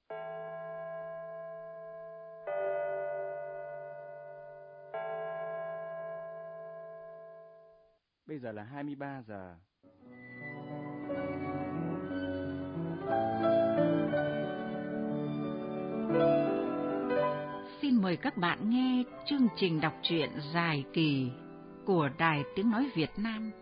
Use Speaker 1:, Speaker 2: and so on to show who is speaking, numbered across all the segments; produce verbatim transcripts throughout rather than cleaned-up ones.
Speaker 1: Bây giờ là hai mươi ba giờ.
Speaker 2: Xin mời các bạn nghe chương trình đọc truyện dài kỳ của Đài Tiếng Nói Việt Nam.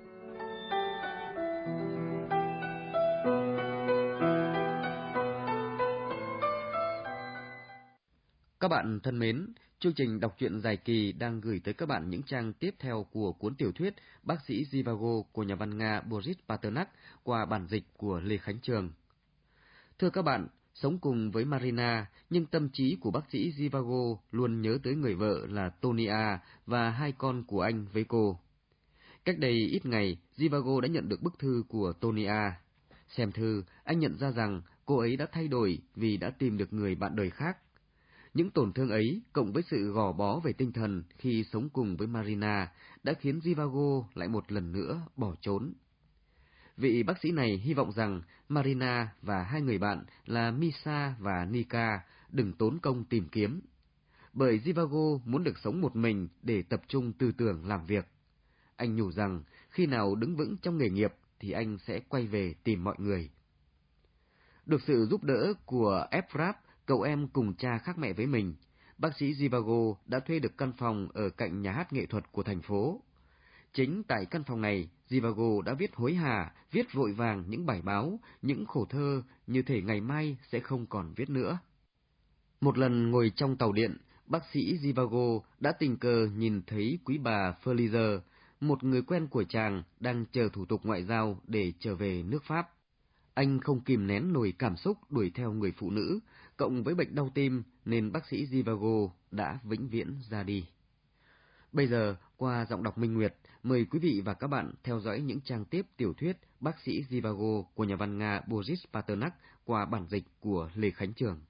Speaker 3: Các bạn thân mến, chương trình đọc truyện dài kỳ đang gửi tới các bạn những trang tiếp theo của cuốn tiểu thuyết Bác sĩ Zhivago của nhà văn Nga Boris Pasternak qua bản dịch của Lê Khánh Trường. Thưa các bạn, sống cùng với Marina, nhưng tâm trí của bác sĩ Zhivago luôn nhớ tới người vợ là Tonia và hai con của anh với cô. Cách đây ít ngày, Zhivago đã nhận được bức thư của Tonia. Xem thư, anh nhận ra rằng cô ấy đã thay đổi vì đã tìm được người bạn đời khác. Những tổn thương ấy, cộng với sự gò bó về tinh thần khi sống cùng với Marina, đã khiến Zhivago lại một lần nữa bỏ trốn. Vị bác sĩ này hy vọng rằng Marina và hai người bạn là Misa và Nika đừng tốn công tìm kiếm. Bởi Zhivago muốn được sống một mình để tập trung tư tưởng làm việc. Anh nhủ rằng khi nào đứng vững trong nghề nghiệp thì anh sẽ quay về tìm mọi người. Được sự giúp đỡ của Efrat, cậu em cùng cha khác mẹ với mình, bác sĩ Zhivago đã thuê được căn phòng ở cạnh nhà hát nghệ thuật của thành phố. Chính tại căn phòng này, Zhivago đã viết hối hả, viết vội vàng những bài báo, những khổ thơ như thể ngày mai sẽ không còn viết nữa. Một lần ngồi trong tàu điện, bác sĩ Zhivago đã tình cờ nhìn thấy quý bà Felizer, một người quen của chàng đang chờ thủ tục ngoại giao để trở về nước Pháp. Anh không kìm nén nổi cảm xúc đuổi theo người phụ nữ, cộng với bệnh đau tim nên bác sĩ Zhivago đã vĩnh viễn ra đi. Bây giờ, qua giọng đọc Minh Nguyệt, mời quý vị và các bạn theo dõi những trang tiếp tiểu thuyết Bác sĩ Zhivago của nhà văn Nga Boris Pasternak qua bản dịch của Lê Khánh Trường.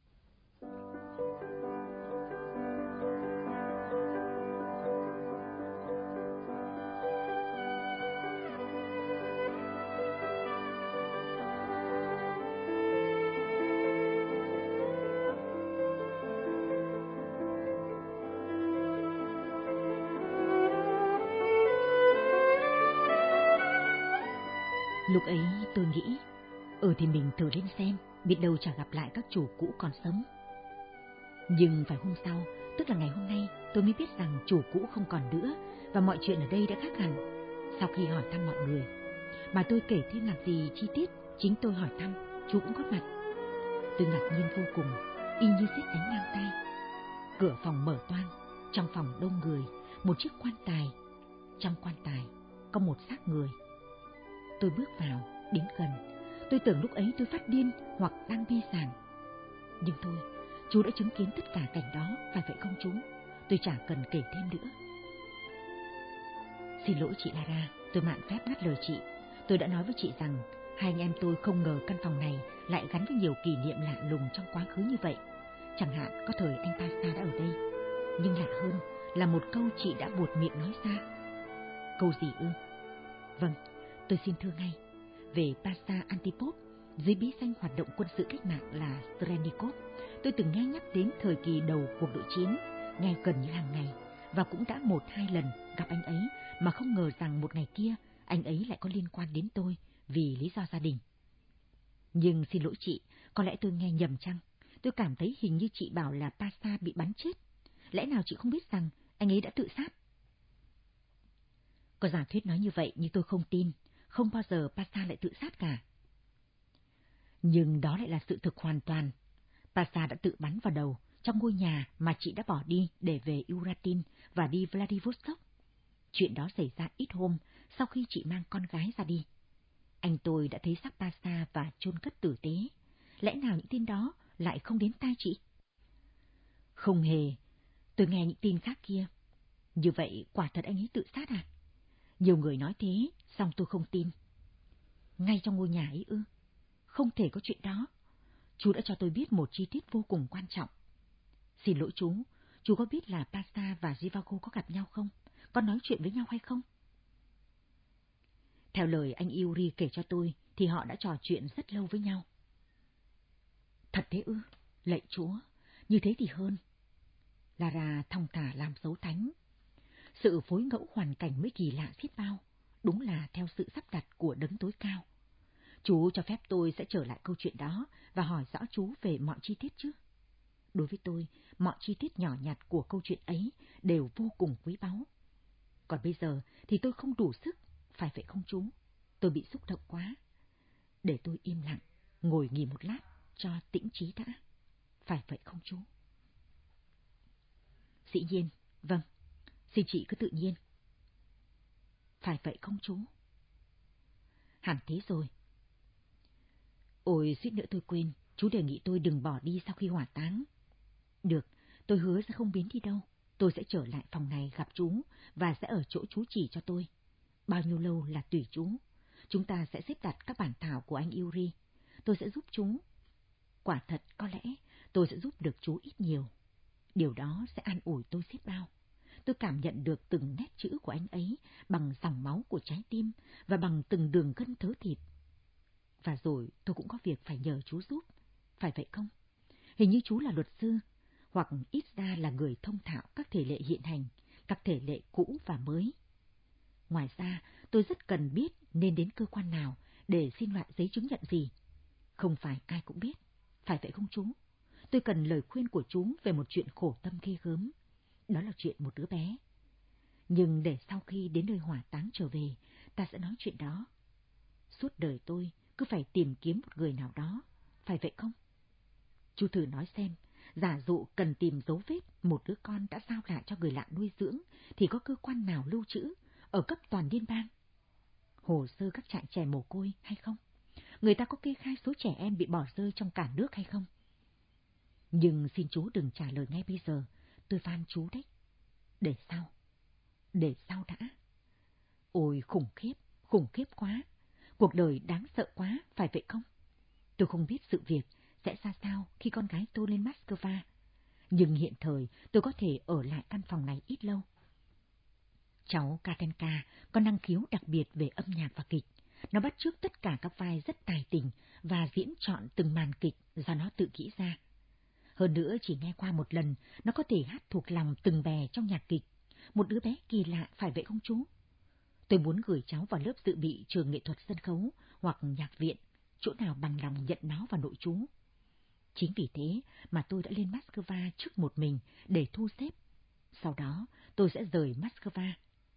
Speaker 4: Lúc ấy tôi nghĩ, ừ thì mình thử lên xem, biết đâu chả gặp lại các chủ cũ còn sống. Nhưng phải hôm sau, tức là ngày hôm nay, tôi mới biết rằng chủ cũ không còn nữa và mọi chuyện ở đây đã khác hẳn. Sau khi hỏi thăm mọi người, mà tôi kể thêm làm gì chi tiết, chính tôi hỏi thăm, chú cũng có mặt. Tôi ngạc nhiên vô cùng, y như sét đánh ngang tay. Cửa phòng mở toang, trong phòng đông người, một chiếc quan tài. Trong quan tài có một xác người. Tôi bước vào, đến gần. Tôi tưởng lúc ấy tôi phát điên hoặc đang mê sảng. Nhưng thôi, chú đã chứng kiến tất cả cảnh đó, phải vậy không chú? Tôi chả cần kể thêm nữa. Xin lỗi chị Lara, tôi mạn phép ngắt lời chị. Tôi đã nói với chị rằng hai anh em tôi không ngờ căn phòng này lại gắn với nhiều kỷ niệm lạ lùng trong quá khứ như vậy. Chẳng hạn có thời anh Pasta đã ở đây. Nhưng lạ hơn là một câu chị đã buột miệng nói ra. Câu gì ư? Vâng, tôi xin thưa ngay. Về Pasta Antipop, dưới bí danh hoạt động quân sự cách mạng là Strenikov, tôi từng nghe nhắc đến thời kỳ đầu cuộc nội chiến, nghe gần như hàng ngày, và cũng đã một hai lần gặp anh ấy mà không ngờ rằng một ngày kia anh ấy lại có liên quan đến tôi vì lý do gia đình. Nhưng xin lỗi chị, có lẽ tôi nghe nhầm chăng? Tôi cảm thấy hình như chị bảo là Pasta bị bắn chết. Lẽ nào chị không biết rằng anh ấy đã tự sát? Có giả thuyết nói như vậy nhưng tôi không tin. Không bao giờ Pasta lại tự sát cả. Nhưng đó lại là sự thực hoàn toàn. Pasta đã tự bắn vào đầu trong ngôi nhà mà chị đã bỏ đi để về Uratin và đi Vladivostok. Chuyện đó xảy ra ít hôm sau khi chị mang con gái ra đi. Anh tôi đã thấy xác Pasta và chôn cất tử tế. Lẽ nào những tin đó lại không đến tai chị? Không hề. Tôi nghe những tin khác kia. Như vậy quả thật anh ấy tự sát à? Nhiều người nói thế, song tôi không tin. Ngay trong ngôi nhà ấy ư? Không thể có chuyện đó. Chú đã cho tôi biết một chi tiết vô cùng quan trọng. Xin lỗi chú, chú có biết là Pasta và Zhivago có gặp nhau không? Có nói chuyện với nhau hay không? Theo lời anh Yuri kể cho tôi, thì họ đã trò chuyện rất lâu với nhau. Thật thế ư? Lạy Chúa, như thế thì hơn. Lara thong thả làm dấu thánh. Sự phối ngẫu hoàn cảnh mới kỳ lạ xiết bao, đúng là theo sự sắp đặt của Đấng Tối Cao. Chú cho phép tôi sẽ trở lại câu chuyện đó và hỏi rõ chú về mọi chi tiết chứ. Đối với tôi, mọi chi tiết nhỏ nhặt của câu chuyện ấy đều vô cùng quý báu. Còn bây giờ thì tôi không đủ sức, phải vậy không chú? Tôi bị xúc động quá. Để tôi im lặng, ngồi nghỉ một lát cho tĩnh trí đã. Phải vậy không chú? Dĩ nhiên, vâng, xin chị cứ tự nhiên. Phải vậy không chú? Hẳn thế rồi. Ôi, suýt nữa tôi quên, chú đề nghị tôi đừng bỏ đi sau khi hỏa táng. Được, tôi hứa sẽ không biến đi đâu. Tôi sẽ trở lại phòng này gặp chú và sẽ ở chỗ chú chỉ cho tôi. Bao nhiêu lâu là tùy chú. Chúng ta sẽ xếp đặt các bản thảo của anh Yuri. Tôi sẽ giúp chú. Quả thật, có lẽ tôi sẽ giúp được chú ít nhiều. Điều đó sẽ an ủi tôi xiết bao. Tôi cảm nhận được từng nét chữ của anh ấy bằng dòng máu của trái tim và bằng từng đường gân thớ thịt. Và rồi tôi cũng có việc phải nhờ chú giúp. Phải vậy không? Hình như chú là luật sư, hoặc ít ra là người thông thạo các thể lệ hiện hành, các thể lệ cũ và mới. Ngoài ra, tôi rất cần biết nên đến cơ quan nào để xin loại giấy chứng nhận gì. Không phải ai cũng biết. Phải vậy không chú? Tôi cần lời khuyên của chú về một chuyện khổ tâm ghê gớm. Đó là chuyện một đứa bé. Nhưng để sau khi đến nơi hỏa táng trở về, ta sẽ nói chuyện đó. Suốt đời tôi cứ phải tìm kiếm một người nào đó. Phải vậy không? Chú thử nói xem, giả dụ cần tìm dấu vết một đứa con đã giao lại cho người lạ nuôi dưỡng, thì có cơ quan nào lưu trữ ở cấp toàn liên bang? Hồ sơ các trại trẻ mồ côi hay không? Người ta có kê khai số trẻ em bị bỏ rơi trong cả nước hay không? Nhưng xin chú đừng trả lời ngay bây giờ, tôi van chú đấy. Để sau. Để sau đã. Ôi khủng khiếp, khủng khiếp quá. Cuộc đời đáng sợ quá, phải vậy không? Tôi không biết sự việc sẽ ra sao khi con gái tôi lên Moscow. Nhưng hiện thời tôi có thể ở lại căn phòng này ít lâu. Cháu Katenka có năng khiếu đặc biệt về âm nhạc và kịch. Nó bắt chước tất cả các vai rất tài tình và diễn trọn từng màn kịch do nó tự nghĩ ra. Hơn nữa chỉ nghe qua một lần, nó có thể hát thuộc lòng từng bè trong nhạc kịch. Một đứa bé kỳ lạ, phải vậy không chú? Tôi muốn gửi cháu vào lớp dự bị trường nghệ thuật sân khấu hoặc nhạc viện, chỗ nào bằng lòng nhận nó vào nội trú. Chính vì thế mà tôi đã lên Moscow trước một mình để thu xếp. Sau đó tôi sẽ rời Moscow.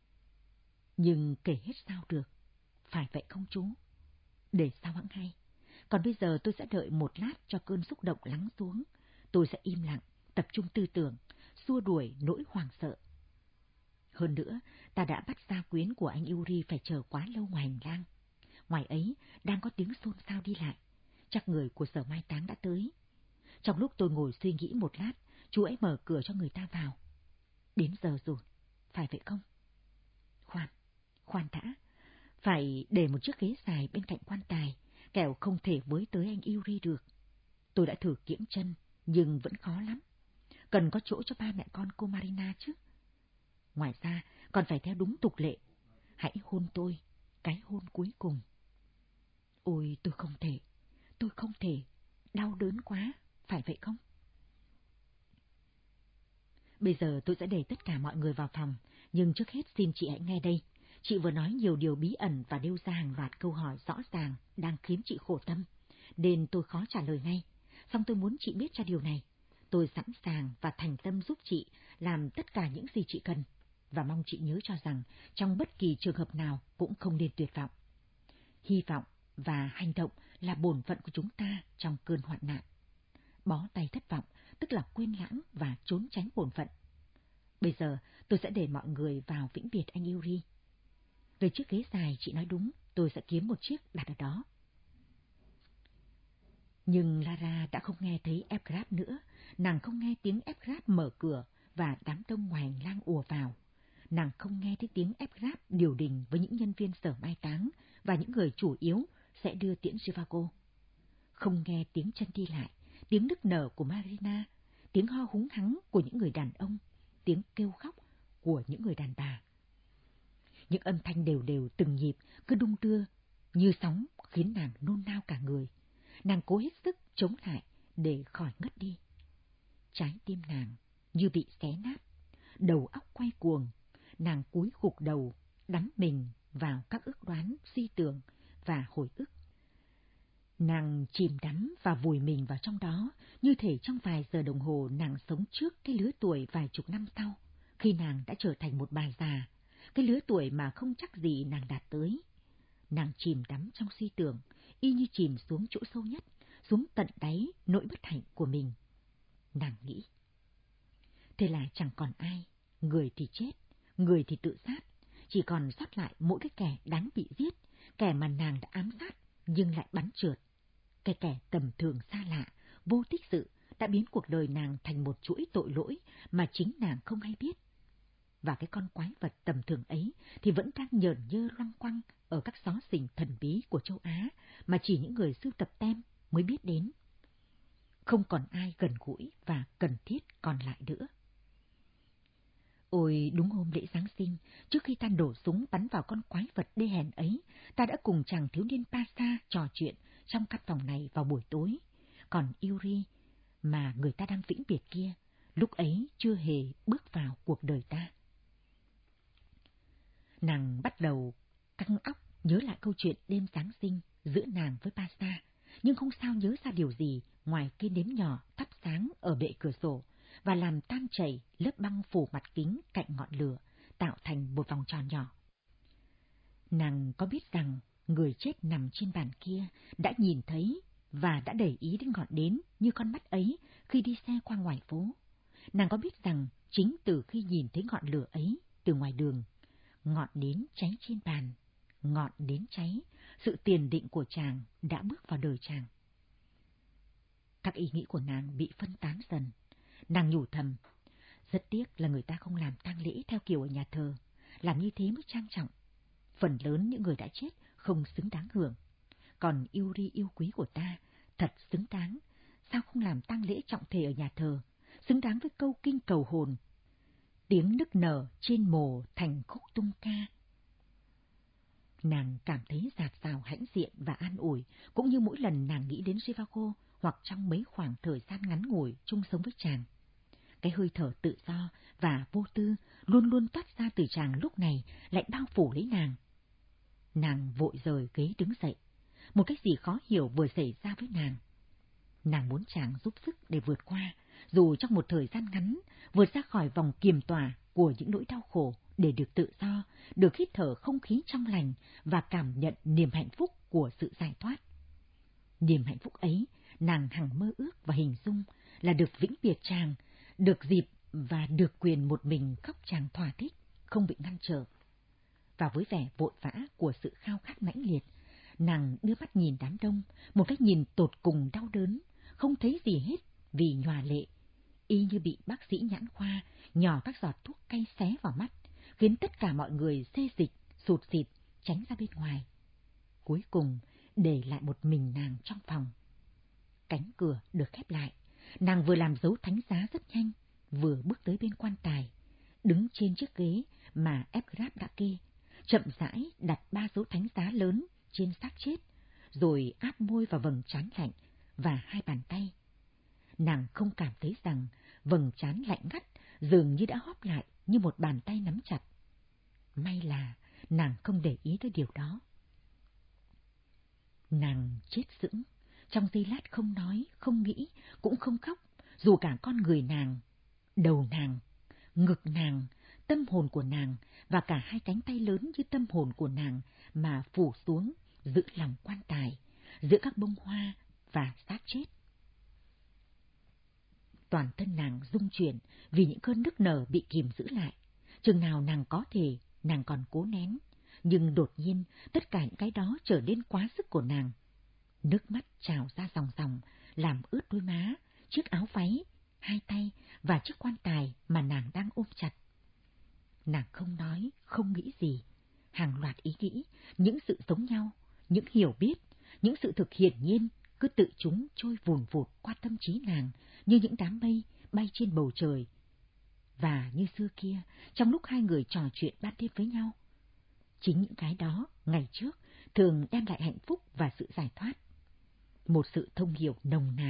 Speaker 4: Nhưng kể hết sao được, phải vậy không chú? Để sao hẵng hay. Còn bây giờ tôi sẽ đợi một lát cho cơn xúc động lắng xuống. Tôi sẽ im lặng, tập trung tư tưởng, xua đuổi nỗi hoảng sợ. Hơn nữa, ta đã bắt gia quyến của anh Yuri phải chờ quá lâu ngoài hành lang. Ngoài ấy, đang có tiếng xôn xao đi lại. Chắc người của sở mai táng đã tới. Trong lúc tôi ngồi suy nghĩ một lát, chú ấy mở cửa cho người ta vào. Đến giờ rồi, phải vậy không? Khoan, khoan đã. Phải để một chiếc ghế dài bên cạnh quan tài, kẻo không thể với tới anh Yuri được. Tôi đã thử kiễng chân, nhưng vẫn khó lắm. Cần có chỗ cho ba mẹ con cô Marina chứ. Ngoài ra, còn phải theo đúng tục lệ. Hãy hôn tôi, cái hôn cuối cùng. Ôi, tôi không thể, tôi không thể, đau đớn quá, phải vậy không? Bây giờ tôi sẽ để tất cả mọi người vào phòng, nhưng trước hết xin chị hãy nghe đây. Chị vừa nói nhiều điều bí ẩn và nêu ra hàng loạt câu hỏi rõ ràng đang khiến chị khổ tâm, nên tôi khó trả lời ngay. Song tôi muốn chị biết cho điều này. Tôi sẵn sàng và thành tâm giúp chị làm tất cả những gì chị cần, và mong chị nhớ cho rằng trong bất kỳ trường hợp nào cũng không nên tuyệt vọng. Hy vọng và hành động là bổn phận của chúng ta trong cơn hoạn nạn. Bó tay thất vọng tức là quên lãng và trốn tránh bổn phận. Bây giờ tôi sẽ để mọi người vào vĩnh biệt anh Yuri. Về chiếc ghế dài chị nói đúng, tôi sẽ kiếm một chiếc đặt ở đó. Nhưng Lara đã không nghe thấy Evgraf nữa, nàng không nghe tiếng Evgraf mở cửa và đám đông ngoài hành lang ùa vào. Nàng không nghe thấy tiếng Evgraf điều đình với những nhân viên sở mai táng và những người chủ yếu sẽ đưa tiễn Zhivago. Không nghe tiếng chân đi lại, tiếng nức nở của Marina, tiếng ho húng hắng của những người đàn ông, tiếng kêu khóc của những người đàn bà. Những âm thanh đều đều từng nhịp cứ đung đưa như sóng khiến nàng nôn nao cả người. Nàng cố hết sức chống lại để khỏi ngất đi. Trái tim nàng như bị xé nát, đầu óc quay cuồng, nàng cúi gục đầu, đắm mình vào các ước đoán, suy tưởng và hồi ức. Nàng chìm đắm và vùi mình vào trong đó, như thể trong vài giờ đồng hồ nàng sống trước cái lứa tuổi vài chục năm sau, khi nàng đã trở thành một bà già, cái lứa tuổi mà không chắc gì nàng đạt tới. Nàng chìm đắm trong suy tưởng, y như chìm xuống chỗ sâu nhất, xuống tận đáy nỗi bất hạnh của mình. Nàng nghĩ, thế là chẳng còn ai, người thì chết, người thì tự sát, chỉ còn sót lại mỗi cái kẻ đáng bị giết, kẻ mà nàng đã ám sát nhưng lại bắn trượt. Cái kẻ tầm thường xa lạ, vô tích sự đã biến cuộc đời nàng thành một chuỗi tội lỗi mà chính nàng không hay biết. Và cái con quái vật tầm thường ấy thì vẫn đang nhởn nhơ loăng quăng ở các xó xỉnh thần bí của châu Á mà chỉ những người sưu tập tem mới biết đến. Không còn ai gần gũi và cần thiết còn lại nữa. Ôi, đúng hôm lễ Giáng sinh, trước khi ta nổ súng bắn vào con quái vật đê hèn ấy, ta đã cùng chàng thiếu niên Pasa trò chuyện trong căn phòng này vào buổi tối. Còn Yuri, mà người ta đang vĩnh biệt kia, lúc ấy chưa hề bước vào cuộc đời ta. Nàng bắt đầu căng óc nhớ lại câu chuyện đêm Giáng sinh giữa nàng với Pasa, nhưng không sao nhớ ra điều gì ngoài cây nến nhỏ thắp sáng ở bệ cửa sổ và làm tan chảy lớp băng phủ mặt kính cạnh ngọn lửa, tạo thành một vòng tròn nhỏ. Nàng có biết rằng người chết nằm trên bàn kia đã nhìn thấy và đã để ý đến ngọn nến như con mắt ấy khi đi xe qua ngoài phố. Nàng có biết rằng chính từ khi nhìn thấy ngọn lửa ấy từ ngoài đường, ngọn nến cháy trên bàn, ngọn nến cháy, sự tiền định của chàng đã bước vào đời chàng. Các ý nghĩ của nàng bị phân tán dần. Nàng nhủ thầm, rất tiếc là người ta không làm tang lễ theo kiểu ở nhà thờ, làm như thế mới trang trọng. Phần lớn những người đã chết không xứng đáng hưởng. Còn Yuri yêu quý của ta, thật xứng đáng, sao không làm tang lễ trọng thể ở nhà thờ, xứng đáng với câu kinh cầu hồn. Tiếng nức nở trên mồ thành khúc tung ca. Nàng cảm thấy dạt dào hãnh diện và an ủi, cũng như mỗi lần nàng nghĩ đến Zhivago hoặc trong mấy khoảng thời gian ngắn ngủi chung sống với chàng. Cái hơi thở tự do và vô tư luôn luôn toát ra từ chàng lúc này lại bao phủ lấy nàng. Nàng vội rời ghế đứng dậy. Một cái gì khó hiểu vừa xảy ra với nàng. Nàng muốn chàng giúp sức để vượt qua, dù trong một thời gian ngắn, vượt ra khỏi vòng kiềm tỏa của những nỗi đau khổ để được tự do, được hít thở không khí trong lành và cảm nhận niềm hạnh phúc của sự giải thoát. Niềm hạnh phúc ấy, nàng hằng mơ ước và hình dung là được vĩnh biệt chàng, được dịp và được quyền một mình khóc chàng thỏa thích, không bị ngăn trở. Và với vẻ vội vã của sự khao khát mãnh liệt, nàng đưa mắt nhìn đám đông, một cách nhìn tột cùng đau đớn, không thấy gì hết vì nhòa lệ, y như bị bác sĩ nhãn khoa nhỏ các giọt thuốc cay xé vào mắt, khiến tất cả mọi người xê dịch, sụt sịt, tránh ra bên ngoài. Cuối cùng, để lại một mình nàng trong phòng. Cánh cửa được khép lại, nàng vừa làm dấu thánh giá rất nhanh, vừa bước tới bên quan tài, đứng trên chiếc ghế mà Evgraf đã kê, chậm rãi đặt ba dấu thánh giá lớn trên xác chết, rồi áp môi vào vầng trán lạnh và hai bàn tay. Nàng không cảm thấy rằng vầng trán lạnh ngắt dường như đã hóp lại như một bàn tay nắm chặt. May là nàng không để ý tới điều đó. Nàng chết sững, trong giây lát không nói, không nghĩ, cũng không khóc, dù cả con người nàng, đầu nàng, ngực nàng, tâm hồn của nàng và cả hai cánh tay lớn như tâm hồn của nàng mà phủ xuống giữa lòng quan tài, giữa các bông hoa và xác chết. Toàn thân nàng rung chuyển vì những cơn nức nở bị kìm giữ lại. Chừng nào nàng có thể, nàng còn cố nén, nhưng đột nhiên tất cả những cái đó trở nên quá sức của nàng. Nước mắt trào ra ròng ròng, làm ướt đôi má, chiếc áo váy, hai tay và chiếc quan tài mà nàng đang ôm chặt. Nàng không nói, không nghĩ gì. Hàng loạt ý nghĩ, những sự giống nhau, những hiểu biết, những sự thực hiển nhiên cứ tự chúng trôi vùn vụt qua tâm trí nàng như những đám mây bay trên bầu trời. Và như xưa kia, trong lúc hai người trò chuyện ban đêm với nhau, chính những cái đó, ngày trước, thường đem lại hạnh phúc và sự giải thoát. Một sự thông hiểu nồng nàn,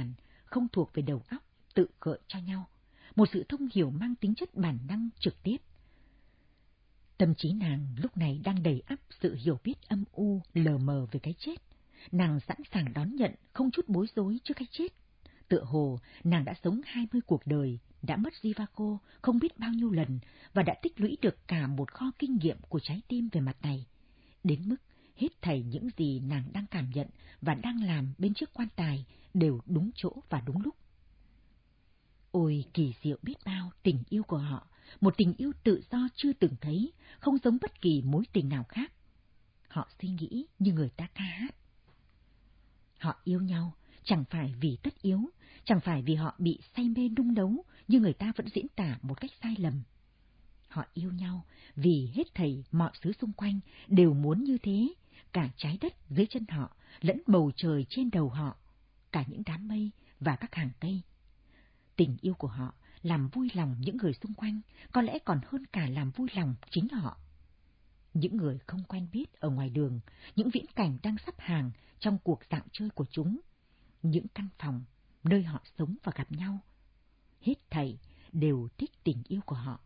Speaker 4: không thuộc về đầu óc, tự gợi cho nhau, một sự thông hiểu mang tính chất bản năng trực tiếp. Tâm trí nàng lúc này đang đầy ắp sự hiểu biết âm u, lờ mờ về cái chết. Nàng sẵn sàng đón nhận, không chút bối rối trước cái chết. Tựa hồ, nàng đã sống hai mươi cuộc đời, đã mất Zhivago không biết bao nhiêu lần và đã tích lũy được cả một kho kinh nghiệm của trái tim về mặt này. Đến mức hết thảy những gì nàng đang cảm nhận và đang làm bên chiếc quan tài đều đúng chỗ và đúng lúc. Ôi kỳ diệu biết bao tình yêu của họ, một tình yêu tự do chưa từng thấy, không giống bất kỳ mối tình nào khác. Họ suy nghĩ như người ta ca hát. Họ yêu nhau chẳng phải vì tất yếu, chẳng phải vì họ bị say mê nung nấu như người ta vẫn diễn tả một cách sai lầm. Họ yêu nhau vì hết thảy mọi thứ xung quanh đều muốn như thế, cả trái đất dưới chân họ, lẫn bầu trời trên đầu họ, cả những đám mây và các hàng cây. Tình yêu của họ làm vui lòng những người xung quanh, có lẽ còn hơn cả làm vui lòng chính họ. Những người không quen biết ở ngoài đường, những viễn cảnh đang sắp hàng trong cuộc dạo chơi của chúng, những căn phòng nơi họ sống và gặp nhau, hết thảy đều thích tình yêu của họ.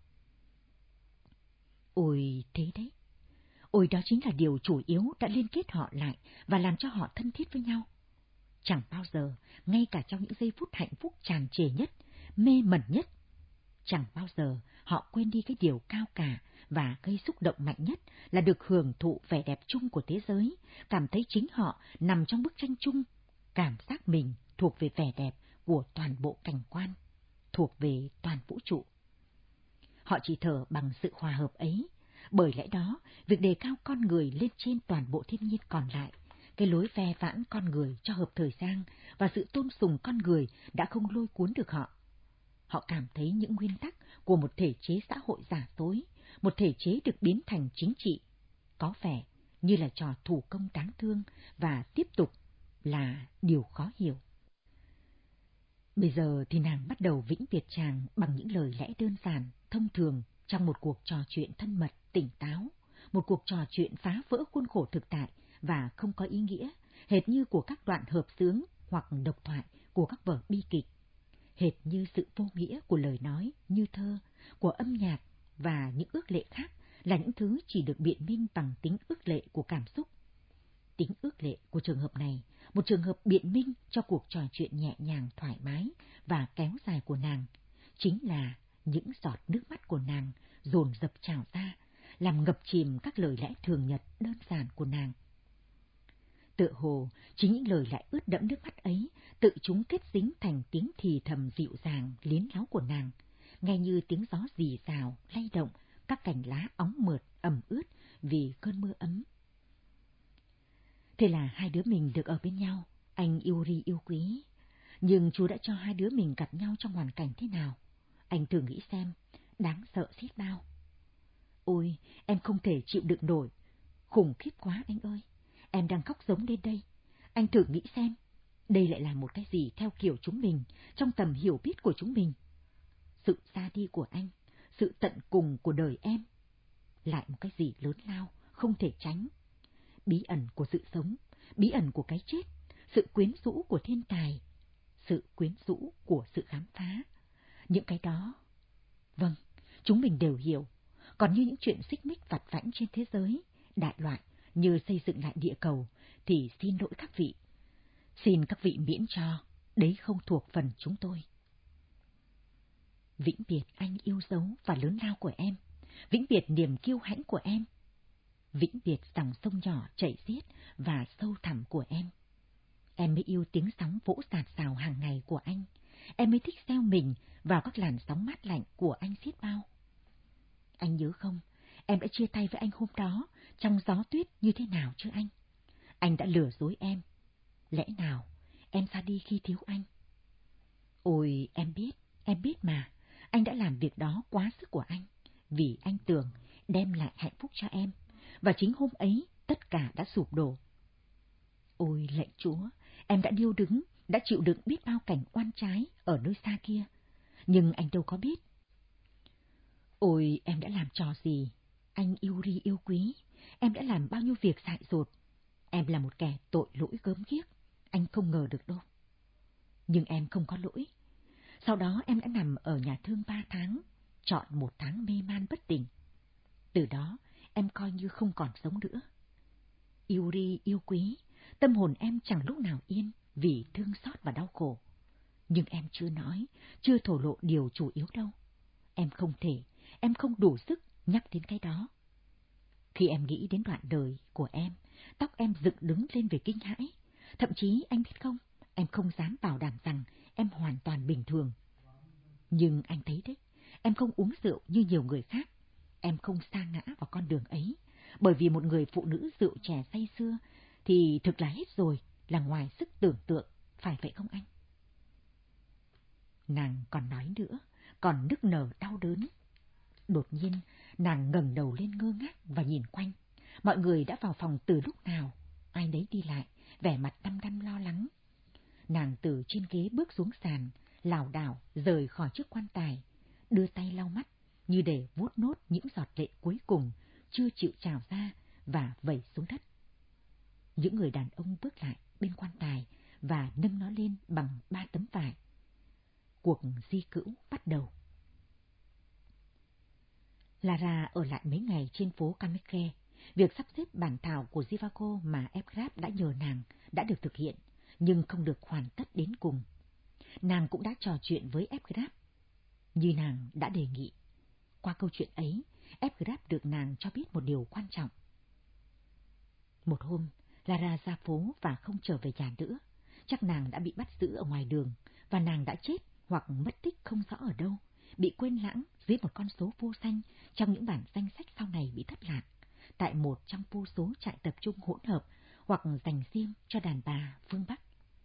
Speaker 4: Ôi thế đấy, ôi đó chính là điều chủ yếu đã liên kết họ lại và làm cho họ thân thiết với nhau. Chẳng bao giờ, ngay cả trong những giây phút hạnh phúc tràn trề nhất, mê mẩn nhất, chẳng bao giờ họ quên đi cái điều cao cả và gây xúc động mạnh nhất là được hưởng thụ vẻ đẹp chung của thế giới, cảm thấy chính họ nằm trong bức tranh chung, cảm giác mình thuộc về vẻ đẹp của toàn bộ cảnh quan, thuộc về toàn vũ trụ. Họ chỉ thở bằng sự hòa hợp ấy, bởi lẽ đó, việc đề cao con người lên trên toàn bộ thiên nhiên còn lại, cái lối ve vãn con người cho hợp thời gian và sự tôn sùng con người đã không lôi cuốn được họ. Họ cảm thấy những nguyên tắc của một thể chế xã hội giả dối, một thể chế được biến thành chính trị, có vẻ như là trò thủ công đáng thương và tiếp tục là điều khó hiểu. Bây giờ thì nàng bắt đầu vĩnh biệt chàng bằng những lời lẽ đơn giản, thông thường trong một cuộc trò chuyện thân mật, tỉnh táo, một cuộc trò chuyện phá vỡ khuôn khổ thực tại và không có ý nghĩa, hệt như của các đoạn hợp xướng hoặc độc thoại của các vở bi kịch, hệt như sự vô nghĩa của lời nói, như thơ, của âm nhạc và những ước lệ khác là những thứ chỉ được biện minh bằng tính ước lệ của cảm xúc. Tính ước lệ của trường hợp này, một trường hợp biện minh cho cuộc trò chuyện nhẹ nhàng thoải mái và kéo dài của nàng, chính là những giọt nước mắt của nàng dồn dập trào ra, làm ngập chìm các lời lẽ thường nhật đơn giản của nàng. Tựa hồ, chính những lời lẽ ướt đẫm nước mắt ấy, tự chúng kết dính thành tiếng thì thầm dịu dàng, liến láu của nàng, nghe như tiếng gió rì rào, lay động, các cành lá óng mượt, ẩm ướt vì cơn mưa ấm. Thế là hai đứa mình được ở bên nhau, anh Yuri yêu quý. Nhưng Chúa đã cho hai đứa mình gặp nhau trong hoàn cảnh thế nào? Anh thử nghĩ xem, đáng sợ xiết bao. Ôi, em không thể chịu đựng nổi. Khủng khiếp quá anh ơi, em đang khóc giống lên đây. Anh thử nghĩ xem, đây lại là một cái gì theo kiểu chúng mình, trong tầm hiểu biết của chúng mình. Sự ra đi của anh, sự tận cùng của đời em, lại một cái gì lớn lao, không thể tránh. Bí ẩn của sự sống, bí ẩn của cái chết, sự quyến rũ của thiên tài, sự quyến rũ của sự khám phá. Những cái đó, vâng, chúng mình đều hiểu. Còn như những chuyện xích mích vặt vãnh trên thế giới, đại loại như xây dựng lại địa cầu, thì xin lỗi các vị. Xin các vị miễn cho, đấy không thuộc phần chúng tôi. Vĩnh biệt anh yêu dấu và lớn lao của em, vĩnh biệt niềm kiêu hãnh của em, vĩnh biệt dòng sông nhỏ chảy xiết và sâu thẳm của em. Em mới yêu tiếng sóng vỗ sạt sào hàng ngày của anh, em mới thích gieo mình vào các làn sóng mát lạnh của anh xiết bao. Anh nhớ không, em đã chia tay với anh hôm đó, trong gió tuyết như thế nào chứ anh? Anh đã lừa dối em. Lẽ nào em ra đi khi thiếu anh? Ôi, em biết, em biết mà, anh đã làm việc đó quá sức của anh, vì anh tưởng đem lại hạnh phúc cho em, và chính hôm ấy tất cả đã sụp đổ. Ôi lạy Chúa, em đã điêu đứng, đã chịu đựng biết bao cảnh oan trái ở nơi xa kia, nhưng anh đâu có biết. Ôi em đã làm trò gì, anh Yuri yêu quý, em đã làm bao nhiêu việc dại dột, em là một kẻ tội lỗi gớm ghiếc, anh không ngờ được đâu. Nhưng em không có lỗi. Sau đó em đã nằm ở nhà thương ba tháng, trọn một tháng mê man bất tỉnh. Từ đó, em coi như không còn sống nữa. Yuri yêu quý, tâm hồn em chẳng lúc nào yên vì thương xót và đau khổ. Nhưng em chưa nói, chưa thổ lộ điều chủ yếu đâu. Em không thể, em không đủ sức nhắc đến cái đó. Khi em nghĩ đến đoạn đời của em, tóc em dựng đứng lên về kinh hãi. Thậm chí anh biết không, em không dám bảo đảm rằng em hoàn toàn bình thường. Nhưng anh thấy đấy, em không uống rượu như nhiều người khác. Em không sa ngã vào con đường ấy, bởi vì một người phụ nữ rượu chè say sưa thì thực là hết rồi, là ngoài sức tưởng tượng, phải vậy không anh? Nàng còn nói nữa, còn nức nở đau đớn. Đột nhiên, nàng ngẩng đầu lên ngơ ngác và nhìn quanh. Mọi người đã vào phòng từ lúc nào, ai nấy đi lại, vẻ mặt đăm đăm lo lắng. Nàng từ trên ghế bước xuống sàn, lảo đảo rời khỏi chiếc quan tài, đưa tay lau mắt như để vuốt nốt những giọt lệ cuối cùng chưa chịu trào ra và vẩy xuống đất. Những người đàn ông bước lại bên quan tài và nâng nó lên bằng ba tấm vải. Cuộc di cữu bắt đầu. Lara ở lại mấy ngày trên phố Kameke. Việc sắp xếp bản thảo của Zhivago mà Evgraf đã nhờ nàng đã được thực hiện, nhưng không được hoàn tất đến cùng. Nàng cũng đã trò chuyện với Evgraf, như nàng đã đề nghị. Qua câu chuyện ấy, Evgraf được nàng cho biết một điều quan trọng. Một hôm, Lara ra phố và không trở về nhà nữa. Chắc nàng đã bị bắt giữ ở ngoài đường, và nàng đã chết hoặc mất tích không rõ ở đâu, bị quên lãng dưới một con số vô danh trong những bản danh sách sau này bị thất lạc, tại một trong vô số trại tập trung hỗn hợp hoặc dành riêng cho đàn bà phương Bắc.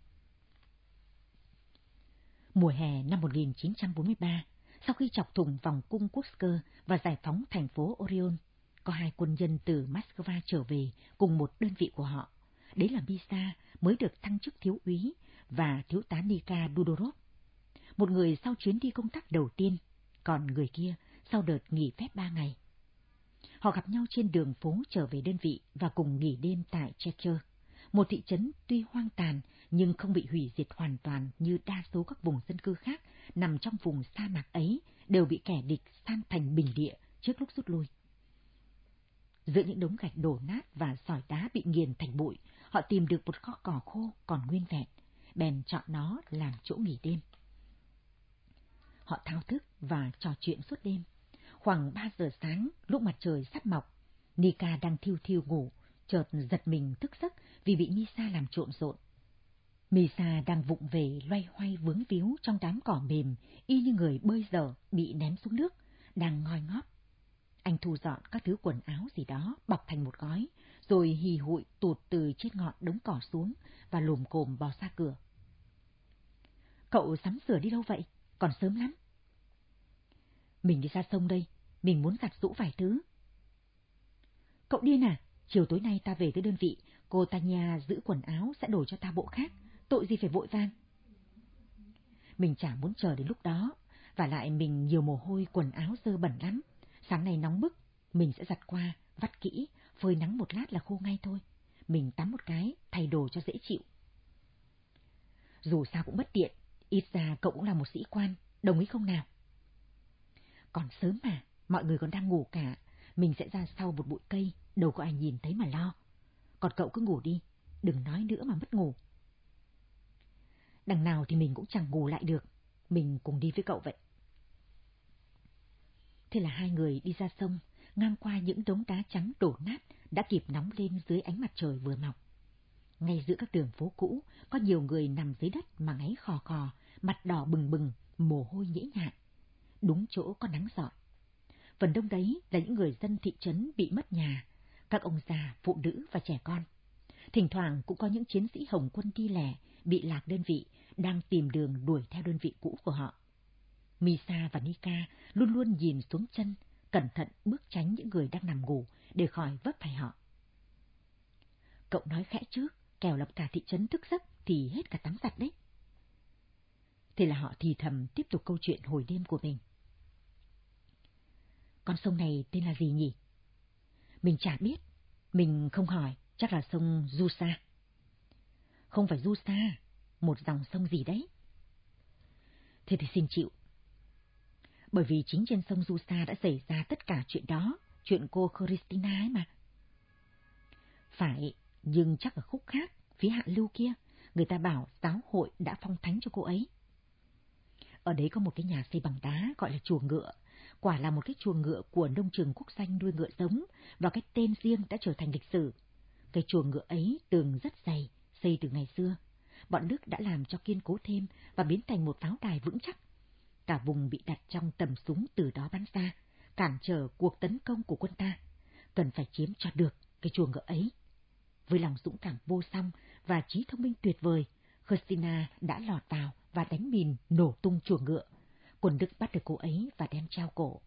Speaker 4: Mùa hè năm một nghìn chín trăm bốn mươi ba, sau khi chọc thủng vòng cung Kursk và giải phóng thành phố Orion, có hai quân nhân từ Moscow trở về cùng một đơn vị của họ. Đấy là Misa, mới được thăng chức thiếu úy, và thiếu tá Nika Dudorov. Một người sau chuyến đi công tác đầu tiên, còn người kia sau đợt nghỉ phép ba ngày. Họ gặp nhau trên đường phố trở về đơn vị và cùng nghỉ đêm tại Checher, một thị trấn tuy hoang tàn nhưng không bị hủy diệt hoàn toàn như đa số các vùng dân cư khác nằm trong vùng sa mạc ấy đều bị kẻ địch san thành bình địa trước lúc rút lui. Giữa những đống gạch đổ nát và sỏi đá bị nghiền thành bụi, họ tìm được một kho cỏ khô còn nguyên vẹn, bèn chọn nó làm chỗ nghỉ đêm. Họ thao thức và trò chuyện suốt đêm. Khoảng ba giờ sáng, lúc mặt trời sắp mọc, Nika đang thiêu thiêu ngủ, chợt giật mình thức giấc vì bị Misa làm trộn rộn. Misa đang vụng về loay hoay vướng víu trong đám cỏ mềm, y như người bơi dở bị ném xuống nước, đang ngoi ngóp. Anh thu dọn các thứ quần áo gì đó bọc thành một gói, rồi hì hụi tụt từ trên ngọn đống cỏ xuống và lồm cồm bò ra cửa. Cậu sắm sửa đi đâu vậy? Còn sớm lắm. Mình đi ra sông đây, mình muốn giặt giũ vài thứ. Cậu điên à? Chiều tối nay ta về tới đơn vị, cô Tanya giữ quần áo sẽ đổi cho ta bộ khác, tội gì phải vội vàng. Mình chả muốn chờ đến lúc đó, và lại mình nhiều mồ hôi, quần áo dơ bẩn lắm. Sáng nay nóng bức, mình sẽ giặt qua, vắt kỹ, phơi nắng một lát là khô ngay thôi. Mình tắm một cái, thay đồ cho dễ chịu. Dù sao cũng bất tiện, ít ra cậu cũng là một sĩ quan, đồng ý không nào? Còn sớm mà, mọi người còn đang ngủ cả, mình sẽ ra sau một bụi cây, đâu có ai nhìn thấy mà lo. Còn cậu cứ ngủ đi, đừng nói nữa mà mất ngủ. Đằng nào thì mình cũng chẳng ngủ lại được, mình cùng đi với cậu vậy. Thế là hai người đi ra sông, ngang qua những đống đá trắng đổ nát đã kịp nóng lên dưới ánh mặt trời vừa mọc. Ngay giữa các đường phố cũ, có nhiều người nằm dưới đất mà ngáy khò khò, mặt đỏ bừng bừng, mồ hôi nhễ nhại. Đúng chỗ có nắng rọi. Phần đông đấy là những người dân thị trấn bị mất nhà, các ông già, phụ nữ và trẻ con. Thỉnh thoảng cũng có những chiến sĩ Hồng quân đi lẻ, bị lạc đơn vị, đang tìm đường đuổi theo đơn vị cũ của họ. Misa và Nika luôn luôn nhìn xuống chân, cẩn thận bước tránh những người đang nằm ngủ để khỏi vấp phải họ. Cậu nói khẽ trước, kẻo lập cả thị trấn thức giấc thì hết cả tắm giặt đấy. Thế là họ thì thầm tiếp tục câu chuyện hồi đêm của mình. Con sông này tên là gì nhỉ? Mình chả biết, mình không hỏi, chắc là sông Jusa. Không phải Jusa, một dòng sông gì đấy. Thế thì xin chịu. Bởi vì chính trên sông Rusa đã xảy ra tất cả chuyện đó, chuyện cô Christina ấy mà. Phải, nhưng chắc ở khúc khác, phía hạ lưu kia, người ta bảo giáo hội đã phong thánh cho cô ấy. Ở đấy có một cái nhà xây bằng đá gọi là chùa ngựa, quả là một cái chùa ngựa của nông trường quốc doanh nuôi ngựa giống, và cái tên riêng đã trở thành lịch sử. Cái chùa ngựa ấy tường rất dày, xây từ ngày xưa. Bọn Đức đã làm cho kiên cố thêm và biến thành một pháo đài vững chắc. Cả vùng bị đặt trong tầm súng từ đó bắn ra, cản trở cuộc tấn công của quân ta. Cần phải chiếm cho được cái chùa ngựa ấy. Với lòng dũng cảm vô song và trí thông minh tuyệt vời, Christina đã lọt vào và đánh mìn nổ tung chùa ngựa. Quân Đức bắt được cô ấy và đem treo cổ.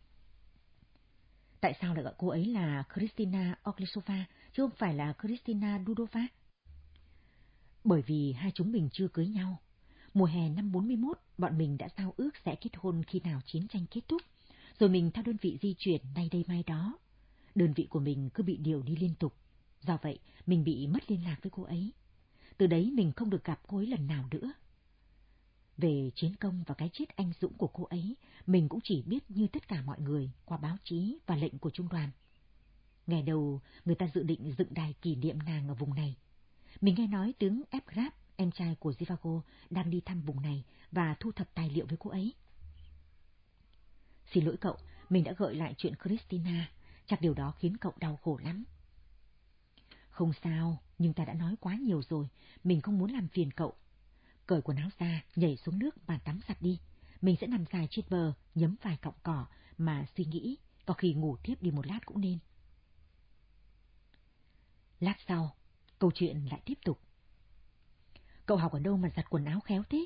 Speaker 4: Tại sao lại gọi cô ấy là Christina Oglisova, chứ không phải là Christina Dudova? Bởi vì hai chúng mình chưa cưới nhau. Mùa hè năm bốn mươi mốt, bọn mình đã giao ước sẽ kết hôn khi nào chiến tranh kết thúc, rồi mình theo đơn vị di chuyển nay đây mai đó. Đơn vị của mình cứ bị điều đi liên tục, do vậy mình bị mất liên lạc với cô ấy. Từ đấy mình không được gặp cô ấy lần nào nữa. Về chiến công và cái chết anh dũng của cô ấy, mình cũng chỉ biết như tất cả mọi người qua báo chí và lệnh của trung đoàn. Ngày đầu, người ta dự định dựng đài kỷ niệm nàng ở vùng này. Mình nghe nói tướng Evgraf, em trai của Zhivago, đang đi thăm vùng này và thu thập tài liệu với cô ấy. Xin lỗi cậu, mình đã gợi lại chuyện Christina, chắc điều đó khiến cậu đau khổ lắm. Không sao, nhưng ta đã nói quá nhiều rồi, mình không muốn làm phiền cậu. Cởi quần áo ra, nhảy xuống nước và tắm giặt đi. Mình sẽ nằm dài trên bờ, nhấm vài cọng cỏ mà suy nghĩ, có khi ngủ tiếp đi một lát cũng nên. Lát sau, câu chuyện lại tiếp tục. Cậu học ở đâu mà giặt quần áo khéo thế?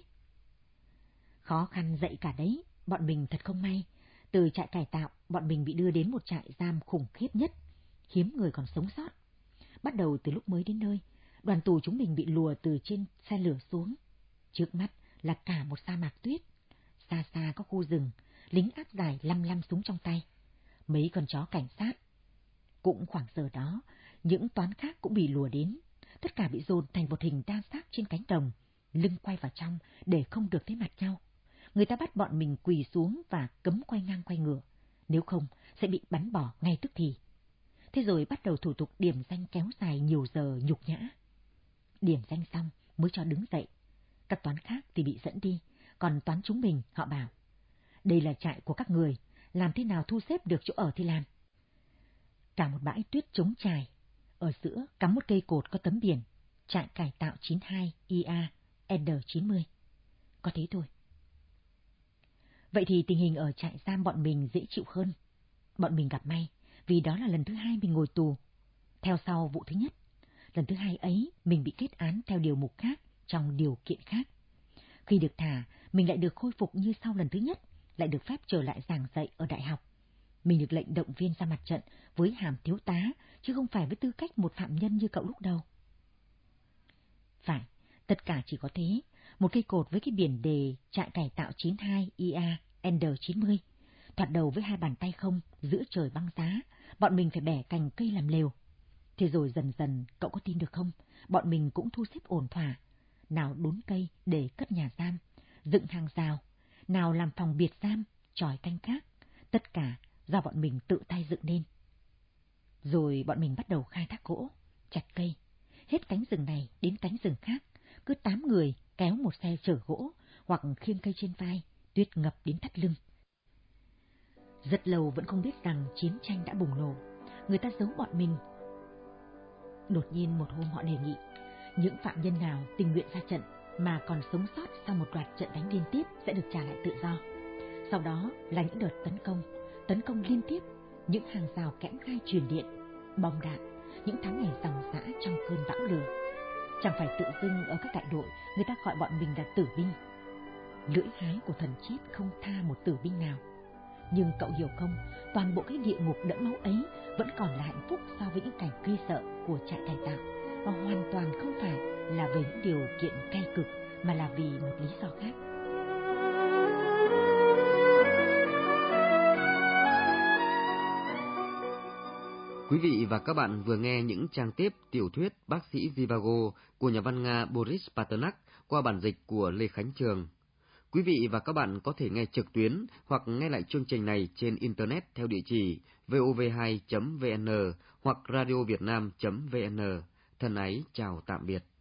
Speaker 4: Khó khăn dậy cả đấy, bọn mình thật không may. Từ trại cải tạo, bọn mình bị đưa đến một trại giam khủng khiếp nhất, hiếm người còn sống sót. Bắt đầu từ lúc mới đến nơi, đoàn tù chúng mình bị lùa từ trên xe lửa xuống. Trước mắt là cả một sa mạc tuyết. Xa xa có khu rừng, lính áp giải lăm lăm súng trong tay. Mấy con chó cảnh sát. Cũng khoảng giờ đó, những toán khác cũng bị lùa đến. Tất cả bị dồn thành một hình đa xác trên cánh đồng, lưng quay vào trong để không được thấy mặt nhau. Người ta bắt bọn mình quỳ xuống và cấm quay ngang quay ngửa, nếu không sẽ bị bắn bỏ ngay tức thì. Thế rồi bắt đầu thủ tục điểm danh kéo dài nhiều giờ nhục nhã. Điểm danh xong mới cho đứng dậy. Các toán khác thì bị dẫn đi, còn toán chúng mình họ bảo, đây là trại của các người, làm thế nào thu xếp được chỗ ở thì làm. Cả một bãi tuyết trống trải, ở giữa cắm một cây cột có tấm biển, trại cải tạo chín hai I A N chín mươi. Có thế thôi. Vậy thì tình hình ở trại giam bọn mình dễ chịu hơn. Bọn mình gặp may, vì đó là lần thứ hai mình ngồi tù. Theo sau vụ thứ nhất, lần thứ hai ấy mình bị kết án theo điều mục khác trong điều kiện khác. Khi được thả, mình lại được khôi phục như sau lần thứ nhất, lại được phép trở lại giảng dạy ở đại học. Mình được lệnh động viên ra mặt trận với hàm thiếu tá, chứ không phải với tư cách một phạm nhân như cậu lúc đầu. Phải, tất cả chỉ có thế, một cây cột với cái biển đề trại cải tạo chín hai I A N chín mươi. Thoạt đầu với hai bàn tay không, giữa trời băng giá, bọn mình phải bẻ cành cây làm lều. Thế rồi dần dần, cậu có tin được không, bọn mình cũng thu xếp ổn thỏa. Nào đốn cây để cất nhà giam, dựng hàng rào, nào làm phòng biệt giam, chòi canh gác, tất cả do bọn mình tự tay dựng nên. Rồi bọn mình bắt đầu khai thác gỗ, chặt cây, hết cánh rừng này đến cánh rừng khác, cứ tám người kéo một xe chở gỗ hoặc khiêng cây trên vai, tuyết ngập đến thắt lưng. Rất lâu vẫn không biết rằng chiến tranh đã bùng nổ, người ta giấu bọn mình. Đột nhiên một hôm họ đề nghị, những phạm nhân nào tình nguyện ra trận mà còn sống sót sau một loạt trận đánh liên tiếp sẽ được trả lại tự do. Sau đó là những đợt tấn công, tấn công liên tiếp, những hàng rào kẽm gai truyền điện, bom đạn, những tháng ngày ròng rã trong cơn bão lửa. Chẳng phải tự dưng ở các đại đội người ta gọi bọn mình là tử binh. Lưỡi hái của thần chết không tha một tử binh nào. Nhưng cậu hiểu không, toàn bộ cái địa ngục đẫm máu ấy vẫn còn là hạnh phúc so với những cảnh ghê sợ của trại cải tạo, và hoàn toàn không phải là về những điều kiện cay cực, mà là vì một lý do khác.
Speaker 3: Quý vị và các bạn vừa nghe những trang tiếp tiểu thuyết Bác sĩ Zhivago của nhà văn Nga Boris Pasternak qua bản dịch của Lê Khánh Trường. Quý Quý vị và các bạn có thể nghe trực tuyến hoặc nghe lại chương trình này trên Internet theo địa chỉ vov hai chấm vn hoặc radiovietnam chấm vn. Thân ái chào tạm biệt.